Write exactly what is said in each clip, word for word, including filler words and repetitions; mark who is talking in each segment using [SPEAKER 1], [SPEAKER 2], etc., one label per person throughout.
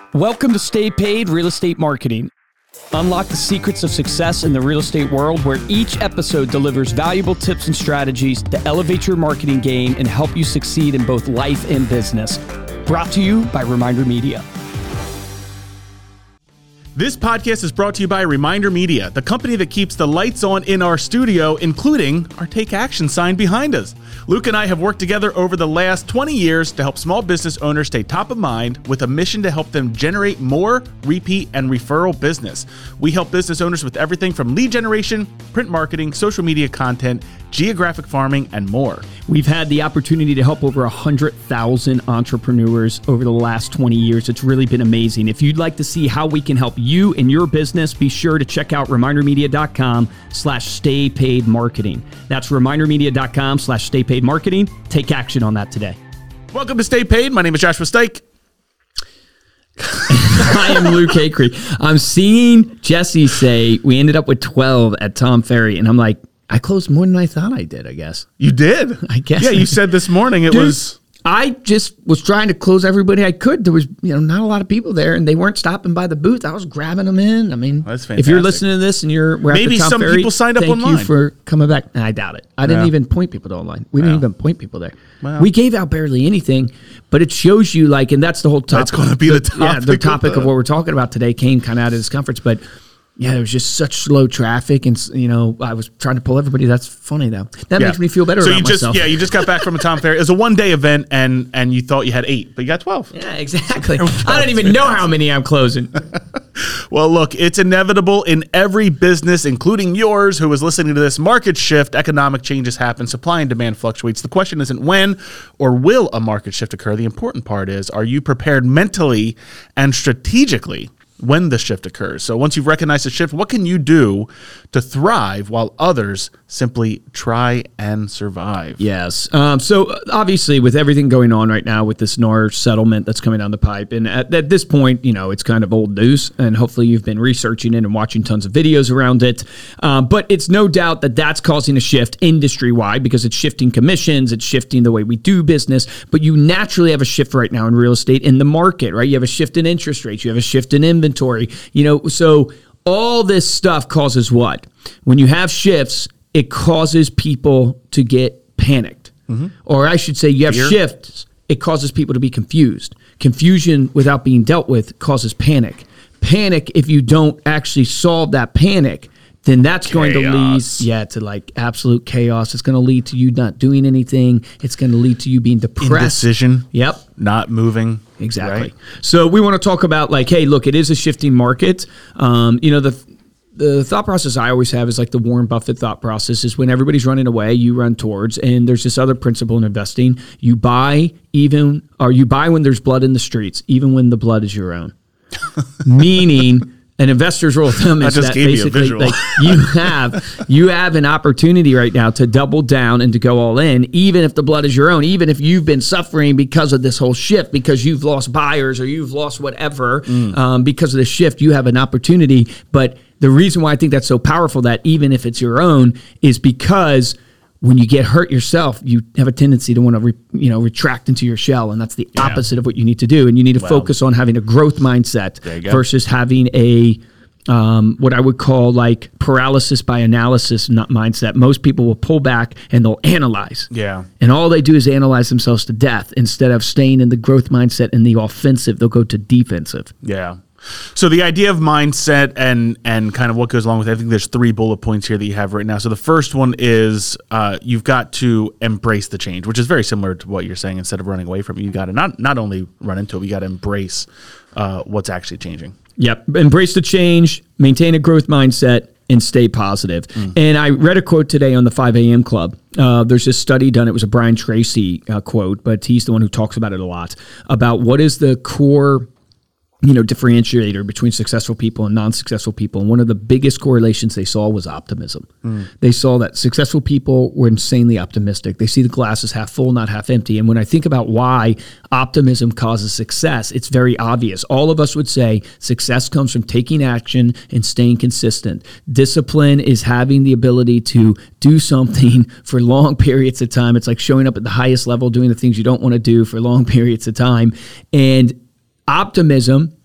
[SPEAKER 1] Welcome to Stay Paid Real Estate Marketing. Unlock the secrets of success in the real estate world, where each episode delivers valuable tips and strategies to elevate your marketing game and help you succeed in both life and business. Brought to you by Reminder Media.
[SPEAKER 2] This podcast is brought to you by Reminder Media, the company that keeps the lights on in our studio, including our Take Action sign behind us. Luke and I have worked together over the last twenty years to help small business owners stay top of mind with a mission to help them generate more repeat and referral business. We help business owners with everything from lead generation, print marketing, social media content, geographic farming, and more.
[SPEAKER 1] We've had the opportunity to help over one hundred thousand entrepreneurs over the last twenty years. It's really been amazing. If you'd like to see how we can help you and your business, be sure to check out remindermedia.com slash stay paid marketing. That's remindermedia.com slash stay paid marketing. Take action on that today.
[SPEAKER 2] Welcome to Stay Paid. My name is Joshua Stike.
[SPEAKER 1] I am Luke Acree. I'm seeing Jesse say we ended up with twelve at Tom Ferry, and I'm like, I closed more than I thought I did, I guess.
[SPEAKER 2] You did?
[SPEAKER 1] I guess.
[SPEAKER 2] Yeah, you said this morning it
[SPEAKER 1] Dude,
[SPEAKER 2] was...
[SPEAKER 1] I just was trying to close everybody I could. There was, you know, not a lot of people there, and they weren't stopping by the booth. I was grabbing them in. I mean,
[SPEAKER 2] That's fantastic.
[SPEAKER 1] If you're listening to this and you're we're
[SPEAKER 2] Maybe
[SPEAKER 1] at the Tom
[SPEAKER 2] some
[SPEAKER 1] Ferry,
[SPEAKER 2] people signed up
[SPEAKER 1] thank
[SPEAKER 2] online.
[SPEAKER 1] you for coming back. I doubt it. I didn't
[SPEAKER 2] Yeah.
[SPEAKER 1] even point people to online. We didn't
[SPEAKER 2] Wow.
[SPEAKER 1] even point people there.
[SPEAKER 2] Wow.
[SPEAKER 1] We gave out barely anything, but it shows you, like, and that's the whole topic.
[SPEAKER 2] That's gonna be the topic
[SPEAKER 1] Yeah, the
[SPEAKER 2] of
[SPEAKER 1] topic
[SPEAKER 2] the-
[SPEAKER 1] of what we're talking about today came kind of out of this conference, but. Yeah, there was just such slow traffic, and you know, I was trying to pull everybody. That's funny though. That
[SPEAKER 2] Yeah.
[SPEAKER 1] makes me feel better
[SPEAKER 2] so
[SPEAKER 1] about
[SPEAKER 2] you just,
[SPEAKER 1] myself.
[SPEAKER 2] Yeah, you just got back from a Tom Ferry. It was a one-day event, and and you thought you had eight, but you got twelve.
[SPEAKER 1] Yeah, exactly. I don't even know how many I'm closing.
[SPEAKER 2] Well, look, it's inevitable in every business, including yours, who is listening to this. Market shift, economic changes happen, supply and demand fluctuates. The question isn't when or will a market shift occur. The important part is, are you prepared mentally and strategically when the shift occurs? So once you've recognized the shift, what can you do to thrive while others simply try and survive?
[SPEAKER 1] Yes. Um, so obviously, with everything going on right now with this N A R settlement that's coming down the pipe, and at, at this point, you know, it's kind of old news, and hopefully you've been researching it and watching tons of videos around it. Um, but it's no doubt that that's causing a shift industry-wide, because it's shifting commissions, it's shifting the way we do business. But you naturally have a shift right now in real estate in the market, right? You have a shift in interest rates, you have a shift in inventory, you know, so all this stuff causes what? When you have shifts, it causes people to get panicked. Mm-hmm. Or I should say, you have
[SPEAKER 2] Fear.
[SPEAKER 1] shifts, it causes people to be confused. Confusion without being dealt with causes panic. Panic, if you don't actually solve that panic, then that's going to lead,
[SPEAKER 2] Chaos.
[SPEAKER 1] yeah, to like absolute chaos. It's going to lead to you not doing anything. It's going to lead to you being depressed.
[SPEAKER 2] Indecision.
[SPEAKER 1] Yep.
[SPEAKER 2] Not moving.
[SPEAKER 1] Exactly.
[SPEAKER 2] Right?
[SPEAKER 1] So we want to talk about, like, hey, look, it is a shifting market. Um, you know, the the thought process I always have is like the Warren Buffett thought process is when everybody's running away, you run towards, and there's this other principle in investing. You buy even, or you buy when there's blood in the streets, even when the blood is your own. Meaning, an investor's rule of thumb is
[SPEAKER 2] just
[SPEAKER 1] that
[SPEAKER 2] gave you a
[SPEAKER 1] basically
[SPEAKER 2] visual.
[SPEAKER 1] like you have you have an opportunity right now to double down and to go all in, even if the blood is your own, even if you've been suffering because of this whole shift, because you've lost buyers or you've lost whatever mm. um, because of the shift. You have an opportunity. But the reason why I think that's so powerful, that even if it's your own, is because when you get hurt yourself, you have a tendency to want to, re, you know, retract into your shell, and that's the yeah. opposite of what you need to do. And you need to well, focus on having a growth mindset versus having a um, what I would call like paralysis by analysis not mindset. Most people will pull back and they'll analyze.
[SPEAKER 2] Yeah.
[SPEAKER 1] And all they do is analyze themselves to death instead of staying in the growth mindset and the offensive. They'll go to defensive.
[SPEAKER 2] Yeah. So the idea of mindset and and kind of what goes along with it, I think there's three bullet points here that you have right now. So the first one is uh, you've got to embrace the change, which is very similar to what you're saying. Instead of running away from it, you got to not not only run into it, you got to embrace uh, what's actually changing.
[SPEAKER 1] Yep. Embrace the change, maintain a growth mindset, and stay positive. Mm. And I read a quote today on the five a.m. Club. Uh, there's this study done. It was a Brian Tracy uh, quote, but he's the one who talks about it a lot, about what is the core, you know, differentiator between successful people and non-successful people. And one of the biggest correlations they saw was optimism. Mm. They saw that successful people were insanely optimistic. They see the glass as half full, not half empty. And when I think about why optimism causes success, it's very obvious. All of us would say success comes from taking action and staying consistent. Discipline is having the ability to do something for long periods of time. It's like showing up at the highest level, doing the things you don't want to do for long periods of time. And optimism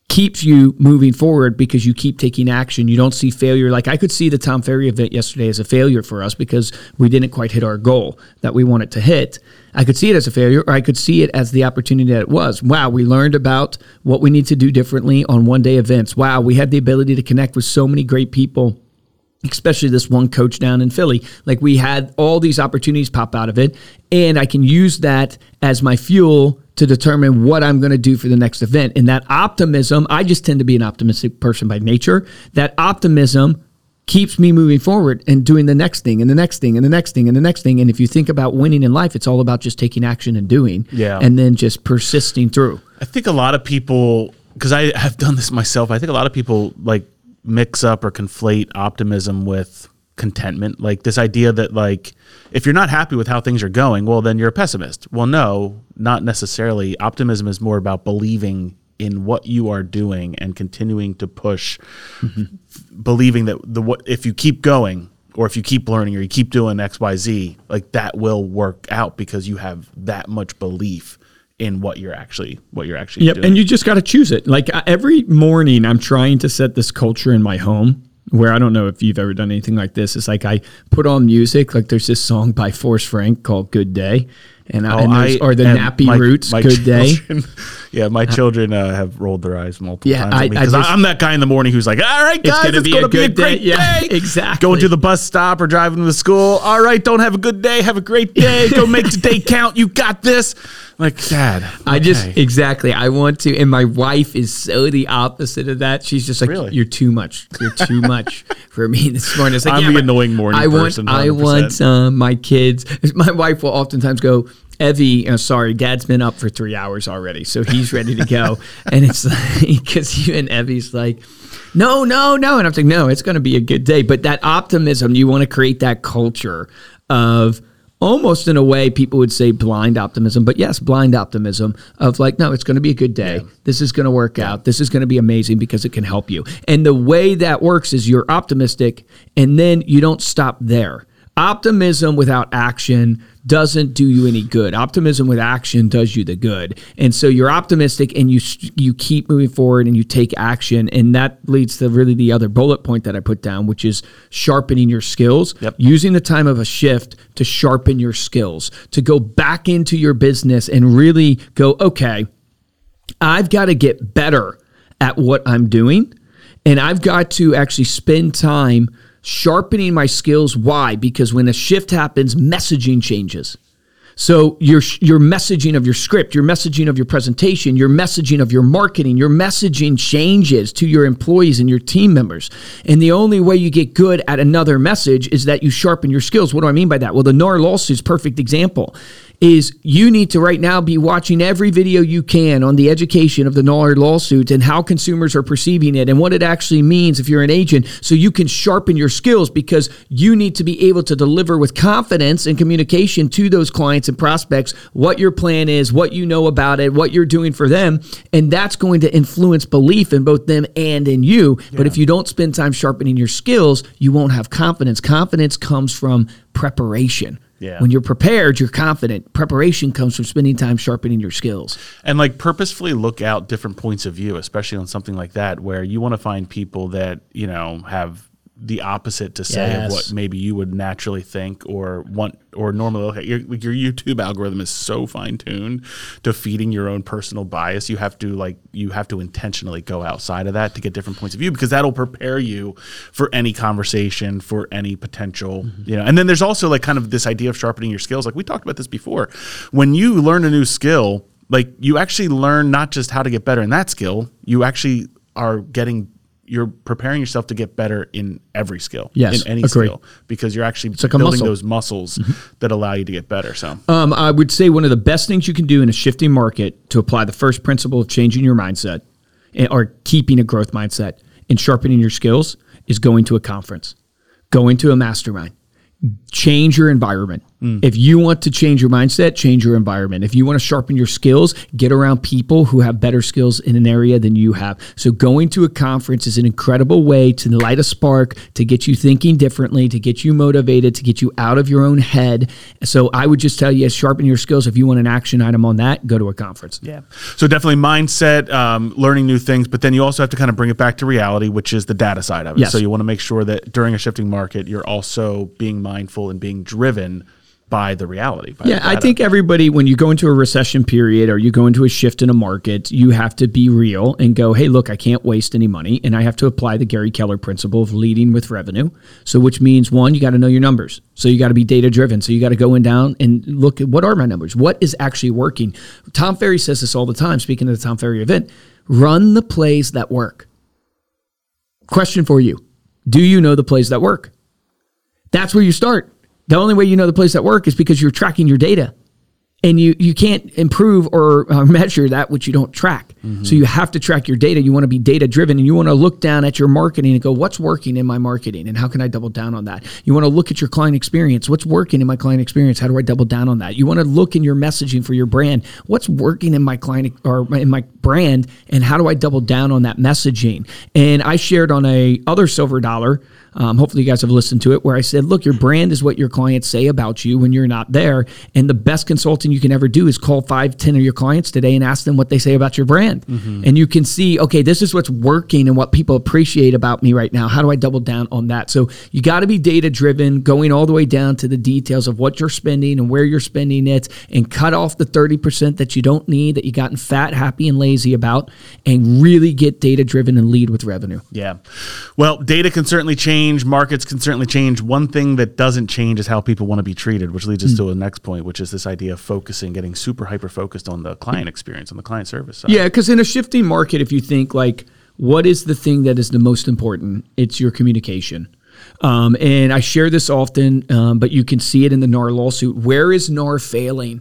[SPEAKER 1] keeps you moving forward because you keep taking action. You don't see failure. Like I could see the Tom Ferry event yesterday as a failure for us because we didn't quite hit our goal that we wanted to hit. I could see it as a failure, or I could see it as the opportunity that it was. Wow, we learned about what we need to do differently on one-day events. Wow, we had the ability to connect with so many great people, especially this one coach down in Philly. Like we had all these opportunities pop out of it, and I can use that as my fuel to determine what I'm going to do for the next event. And that optimism, I just tend to be an optimistic person by nature. That optimism keeps me moving forward and doing the next thing and the next thing and the next thing and the next thing. And if you think about winning in life, it's all about just taking action and doing,
[SPEAKER 2] yeah.
[SPEAKER 1] and then just persisting through.
[SPEAKER 2] I think a lot of people, because I have done this myself, I think a lot of people like mix up or conflate optimism with contentment. Like this idea that like, if you're not happy with how things are going, well, then you're a pessimist. Well, no, not necessarily. Optimism is more about believing in what you are doing and continuing to push, mm-hmm. believing that the what if you keep going or if you keep learning or you keep doing X, Y, Z, like that will work out because you have that much belief in what you're actually what you're actually
[SPEAKER 1] yep,
[SPEAKER 2] doing.
[SPEAKER 1] And you just got to choose it. Like uh, every morning I'm trying to set this culture in my home where I don't know if you've ever done anything like this. It's like I put on music. Like there's this song by Forrest Frank called Good Day. And,
[SPEAKER 2] oh,
[SPEAKER 1] and
[SPEAKER 2] I,
[SPEAKER 1] or the Nappy
[SPEAKER 2] my,
[SPEAKER 1] Roots,
[SPEAKER 2] my
[SPEAKER 1] Good
[SPEAKER 2] children,
[SPEAKER 1] Day.
[SPEAKER 2] Yeah, my children uh, have rolled their eyes multiple
[SPEAKER 1] yeah,
[SPEAKER 2] times at me because I'm that guy in the morning who's like, all right, guys, it's going to be a great day.
[SPEAKER 1] Yeah, exactly.
[SPEAKER 2] Going to the bus stop or driving to school. All right, don't have a good day. Have a great day. Go make today count. You got this. Like, Dad. Okay.
[SPEAKER 1] I just, exactly. I want to, and my wife is so the opposite of that. She's just like, really? You're too much. You're too much for me this morning. It's like,
[SPEAKER 2] I'm
[SPEAKER 1] yeah,
[SPEAKER 2] the annoying morning
[SPEAKER 1] I
[SPEAKER 2] person.
[SPEAKER 1] Want, I want uh, my kids. My wife will oftentimes go, Evie, uh, sorry, Dad's been up for three hours already, so he's ready to go. And it's like, because even Evie's like, no, no, no. And I'm like, no, it's going to be a good day. But that optimism, you want to create that culture of almost in a way people would say blind optimism, but yes, blind optimism of like, no, it's going to be a good day. Yeah. This is going to work yeah. out. This is going to be amazing because it can help you. And the way that works is you're optimistic and then you don't stop there. Optimism without action doesn't do you any good. Optimism with action does you the good. And so you're optimistic and you you keep moving forward and you take action. And that leads to really the other bullet point that I put down, which is sharpening your skills,
[SPEAKER 2] yep.
[SPEAKER 1] using the time of a shift to sharpen your skills, to go back into your business and really go, okay, I've got to get better at what I'm doing. And I've got to actually spend time sharpening my skills. Why? Because when a shift happens, messaging changes. So your your messaging of your script, your messaging of your presentation, your messaging of your marketing, your messaging changes to your employees and your team members. And the only way you get good at another message is that you sharpen your skills. What do I mean by that? Well, the N A R lawsuit's perfect example is you need to right now be watching every video you can on the education of the N A R lawsuit and how consumers are perceiving it and what it actually means if you're an agent, so you can sharpen your skills, because you need to be able to deliver with confidence and communication to those clients and prospects what your plan is, what you know about it, what you're doing for them. And that's going to influence belief in both them and in you. Yeah. But if you don't spend time sharpening your skills, you won't have confidence. Confidence comes from preparation.
[SPEAKER 2] Yeah.
[SPEAKER 1] When you're prepared, you're confident. Preparation comes from spending time sharpening your skills.
[SPEAKER 2] And like purposefully look out different points of view, especially on something like that, where you want to find people that, you know, have the opposite to say
[SPEAKER 1] yes.
[SPEAKER 2] of what maybe you would naturally think or want or normally look at. Your, your YouTube algorithm is so fine-tuned to feeding your own personal bias. You have to like you have to intentionally go outside of that to get different points of view, because that'll prepare you for any conversation, for any potential, mm-hmm. you know. And then there's also like kind of this idea of sharpening your skills. Like we talked about this before. When you learn a new skill, like you actually learn not just how to get better in that skill, you actually are getting you're preparing yourself to get better in every skill,
[SPEAKER 1] yes,
[SPEAKER 2] in any
[SPEAKER 1] agree.
[SPEAKER 2] skill, because you're actually
[SPEAKER 1] like
[SPEAKER 2] building
[SPEAKER 1] muscle.
[SPEAKER 2] those muscles mm-hmm. that allow you to get better. So
[SPEAKER 1] um, I would say one of the best things you can do in a shifting market to apply the first principle of changing your mindset or keeping a growth mindset and sharpening your skills is going to a conference, going to a mastermind, change your environment. Mm. If you want to change your mindset, change your environment. If you want to sharpen your skills, get around people who have better skills in an area than you have. So going to a conference is an incredible way to light a spark, to get you thinking differently, to get you motivated, to get you out of your own head. So I would just tell you, sharpen your skills. If you want an action item on that, go to a conference.
[SPEAKER 2] Yeah. So definitely mindset, um, learning new things, but then you also have to kind of bring it back to reality, which is the data side of it.
[SPEAKER 1] Yes.
[SPEAKER 2] So you want to make sure that during a shifting market, you're also being mindful and being driven by the reality. By
[SPEAKER 1] yeah,
[SPEAKER 2] the
[SPEAKER 1] I think everybody, when you go into a recession period or you go into a shift in a market, you have to be real and go, hey, look, I can't waste any money. And I have to apply the Gary Keller principle of leading with revenue. So which means, one, you got to know your numbers. So you got to be data driven. So you got to go in down and look at what are my numbers? What is actually working? Tom Ferry says this all the time, speaking of the Tom Ferry event, run the plays that work. Question for you. Do you know the plays that work? That's where you start. The only way you know the plays that work is because you're tracking your data. And you you can't improve or uh, measure that which you don't track. Mm-hmm. So you have to track your data. You want to be data driven, and you want to look down at your marketing and go, what's working in my marketing and how can I double down on that? You want to look at your client experience. What's working in my client experience? How do I double down on that? You want to look in your messaging for your brand. What's working in my client or in my brand, and how do I double down on that messaging? And I shared on a other Silver Dollar, Um, hopefully you guys have listened to it, where I said, look, your brand is what your clients say about you when you're not there. And the best consulting you can ever do is call five, ten of your clients today and ask them what they say about your brand. Mm-hmm. And you can see, okay, this is what's working and what people appreciate about me right now. How do I double down on that? So you got to be data driven, going all the way down to the details of what you're spending and where you're spending it, and cut off the thirty percent that you don't need, that you gotten fat, happy, and lazy about, and really get data driven and lead with revenue.
[SPEAKER 2] Yeah. Well, data can certainly change. Markets can certainly change. One thing that doesn't change is how people want to be treated, which leads us mm. to the next point, which is this idea of focusing, getting super hyper focused on the client experience, on the client service side.
[SPEAKER 1] Yeah, because in a shifting market, if you think like, what is the thing that is the most important? It's your communication. Um, and I share this often, um, but you can see it in the N A R lawsuit. Where is N A R failing?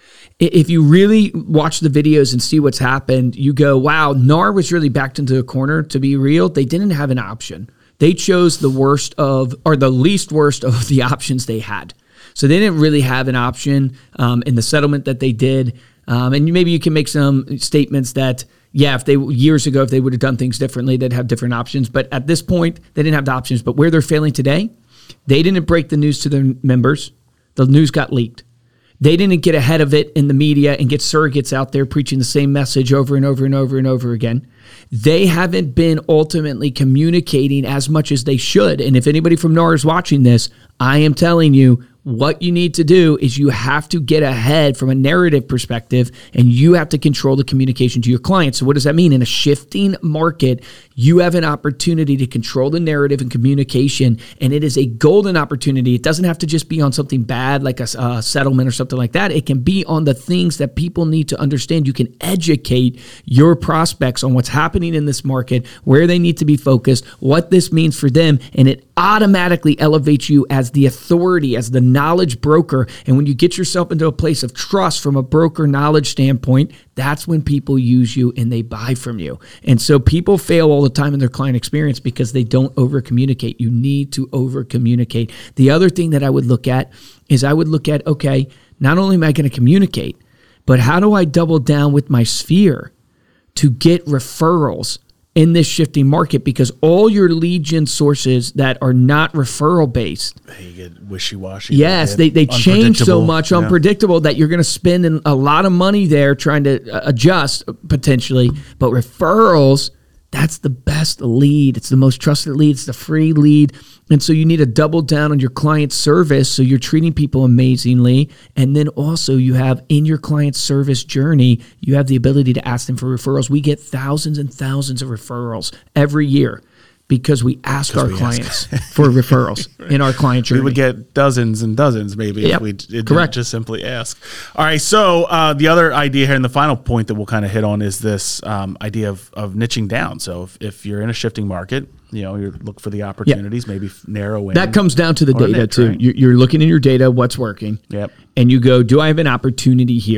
[SPEAKER 1] If you really watch the videos and see what's happened, you go, wow, N A R was really backed into a corner. To be real, they didn't have an option. They chose the worst of, or the least worst of the options they had. So they didn't really have an option um, in the settlement that they did. Um, and maybe you can make some statements that, yeah, if they years ago, if they would have done things differently, they'd have different options. But at this point, they didn't have the options. But where they're failing today, they didn't break the news to their members. The news got leaked. They didn't get ahead of it in the media and get surrogates out there preaching the same message over and over and over and over again. They haven't been ultimately communicating as much as they should. And if anybody from N A R is watching this, I am telling you, what you need to do is you have to get ahead from a narrative perspective, and you have to control the communication to your clients. So what does that mean? In a shifting market, you have an opportunity to control the narrative and communication, and it is a golden opportunity. It doesn't have to just be on something bad like a, a settlement or something like that. It can be on the things that people need to understand. You can educate your prospects on what's happening in this market, where they need to be focused, what this means for them, and it automatically elevates you as the authority, as the knowledge broker. And when you get yourself into a place of trust from a broker knowledge standpoint, that's when people use you and they buy from you. And so people fail all the time in their client experience because they don't over communicate. You need to over communicate. The other thing that I would look at is I would look at, okay, not only am I going to communicate, but how do I double down with my sphere to get referrals in this shifting market? Because all your lead gen sources that are not referral based,
[SPEAKER 2] they get wishy-washy.
[SPEAKER 1] Yes, they, they change so much, yeah. unpredictable, that you're going to spend a lot of money there trying to adjust potentially. But referrals, that's the best lead. It's the most trusted lead. It's the free lead. And so you need to double down on your client service so you're treating people amazingly. And then also you have in your client service journey, you have the ability to ask them for referrals. We get thousands and thousands of referrals every year because we ask because our we clients ask. for referrals right. in our client journey.
[SPEAKER 2] We would get dozens and dozens maybe
[SPEAKER 1] yep.
[SPEAKER 2] if we did
[SPEAKER 1] Correct.
[SPEAKER 2] just simply ask. All right, so uh, the other idea here and the final point that we'll kind of hit on is this um, idea of, of niching down. So if, if you're in a shifting market, you know, you look for the opportunities, yep. maybe narrow in.
[SPEAKER 1] That comes down to the data niche, too. Right? You're looking in your data, what's working.
[SPEAKER 2] Yep.
[SPEAKER 1] And you go, do I have an opportunity here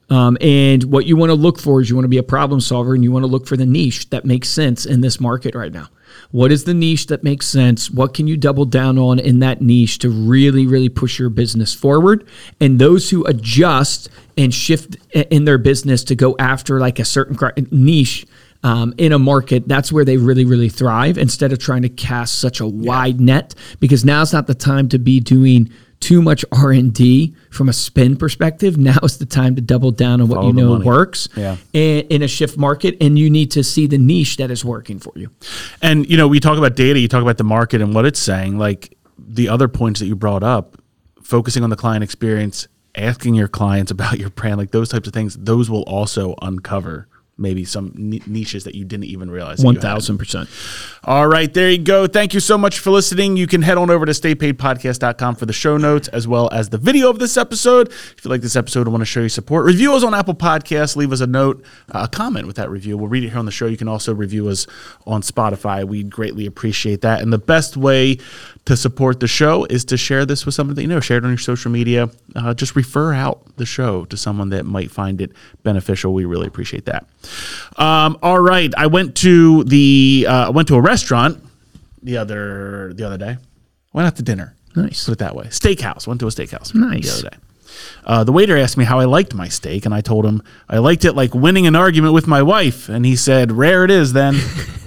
[SPEAKER 1] Um, and what you want to look for is you want to be a problem solver, and you want to look for the niche that makes sense in this market right now. What is the niche that makes sense? What can you double down on in that niche to really, really push your business forward? And those who adjust and shift in their business to go after like a certain niche um, in a market, that's where they really, really thrive, instead of trying to cast such a wide yeah. net, because now's not the time to be doing too much R and D from a spend perspective. Now is the time to double down on what
[SPEAKER 2] Follow
[SPEAKER 1] you know
[SPEAKER 2] money.
[SPEAKER 1] works
[SPEAKER 2] yeah.
[SPEAKER 1] in, in a shift market, and you need to see the niche that is working for you.
[SPEAKER 2] And, you know, we talk about data, you talk about the market and what it's saying, like the other points that you brought up, focusing on the client experience, asking your clients about your brand, like those types of things, those will also uncover maybe some niches that you didn't even realize.
[SPEAKER 1] one thousand percent.
[SPEAKER 2] All right, there you go. Thank you so much for listening. You can head on over to stay paid podcast dot com for the show notes, as well as the video of this episode. If you like this episode and want to show your support, review us on Apple Podcasts. Leave us a note, uh, a comment with that review. We'll read it here on the show. You can also review us on Spotify. We'd greatly appreciate that. And the best way to support the show is to share this with someone that you know. Share it on your social media. Uh, just refer out the show to someone that might find it beneficial. We really appreciate that. Um, all right, I went to the uh, I went to a restaurant the other the other day. Went out to dinner.
[SPEAKER 1] Nice.
[SPEAKER 2] Put it that way. Steakhouse. Went to a steakhouse.
[SPEAKER 1] Nice.
[SPEAKER 2] The other day. Uh, the waiter asked me how I liked my steak, and I told him I liked it like winning an argument with my wife. And he said, "Rare it is, then."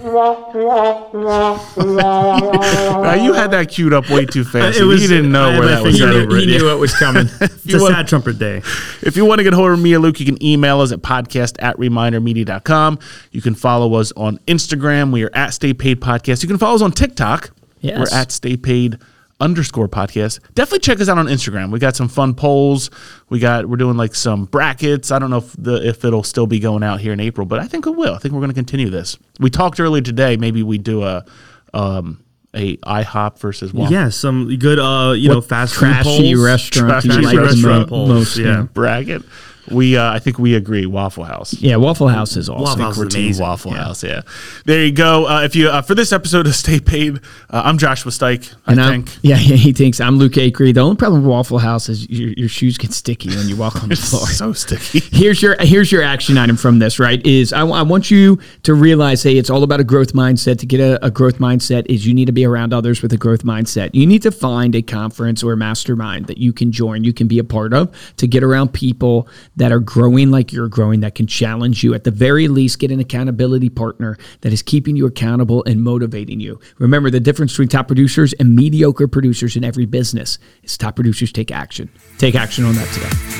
[SPEAKER 2] Now, you had that queued up way too fast.
[SPEAKER 3] It was,
[SPEAKER 2] you didn't know where that was
[SPEAKER 1] he
[SPEAKER 2] headed.
[SPEAKER 1] knew, he knew it was coming.
[SPEAKER 3] It's a sad trumpet day.
[SPEAKER 2] If you want to get hold of me or Luke, you can email us at podcast at reminder media dot com. You can follow us on Instagram. We are at Stay Paid Podcast. You can follow us on TikTok.
[SPEAKER 1] Yes.
[SPEAKER 2] We're at Stay Paid underscore podcast. Definitely check us out on Instagram. We got some fun polls. We got we're doing like some brackets. I don't know if the if it'll still be going out here in April, but I think it will. I think we're going to continue this. We talked earlier today. Maybe we do a um a IHOP versus Waffle.
[SPEAKER 3] Yeah, some good uh you
[SPEAKER 1] What
[SPEAKER 3] know fast food
[SPEAKER 1] trashy
[SPEAKER 3] polls.
[SPEAKER 1] restaurant
[SPEAKER 2] Trashy
[SPEAKER 1] you like the
[SPEAKER 3] restaurant
[SPEAKER 1] mo-
[SPEAKER 3] polls,
[SPEAKER 1] most?
[SPEAKER 3] yeah.
[SPEAKER 1] Yeah.
[SPEAKER 2] bracket. We uh, I think we agree. Waffle House.
[SPEAKER 1] Yeah, Waffle House is awesome.
[SPEAKER 3] Waffle House
[SPEAKER 2] We're
[SPEAKER 3] is
[SPEAKER 2] team
[SPEAKER 3] amazing.
[SPEAKER 2] Waffle House, yeah. There you go. Uh, if you uh, for this episode of Stay Paid, uh, I'm Joshua Stike. I
[SPEAKER 1] And I'm,
[SPEAKER 2] think.
[SPEAKER 1] yeah, yeah, he thinks I'm Luke Acree. The only problem with Waffle House is your, your shoes get sticky when you walk on the floor.
[SPEAKER 2] So sticky.
[SPEAKER 1] Here's your here's your action item from this, right? Is I, w- I want you to realize, hey, it's all about a growth mindset. To get a, a growth mindset is you need to be around others with a growth mindset. You need to find a conference or a mastermind that you can join, you can be a part of, to get around people that are growing like you're growing, that can challenge you. At the very least, get an accountability partner that is keeping you accountable and motivating you. Remember, the difference between top producers and mediocre producers in every business is top producers take action. Take action on that today.